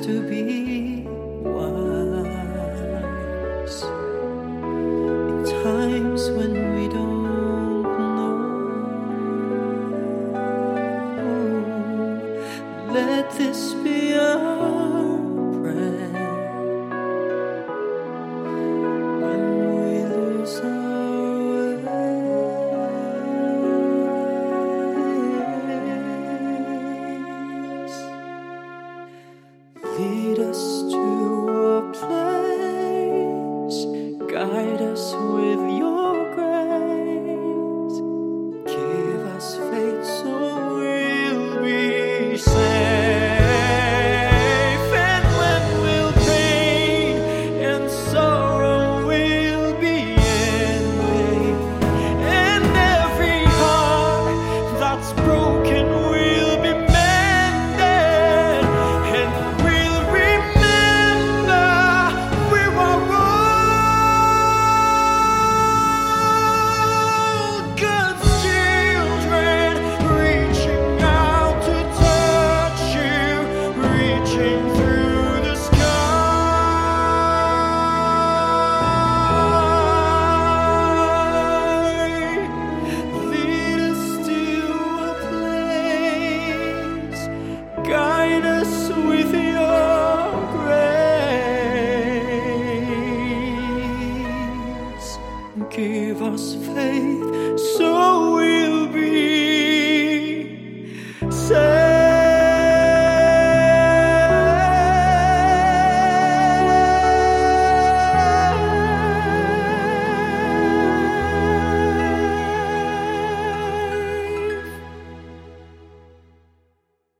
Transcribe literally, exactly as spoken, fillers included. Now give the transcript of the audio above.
to be wise in times when we don't know. Let this be our prayer when we lose our ways. Lead us to a place, guide us with your grace, give us faith so we'll be safe. And when we'll pain and sorrow will be ending, and every heart that's broken will be mended, and we'll remember we're all God's children, reaching out to touch you, reaching through the sky. Lead us to a place, guide us with your grace, give us faith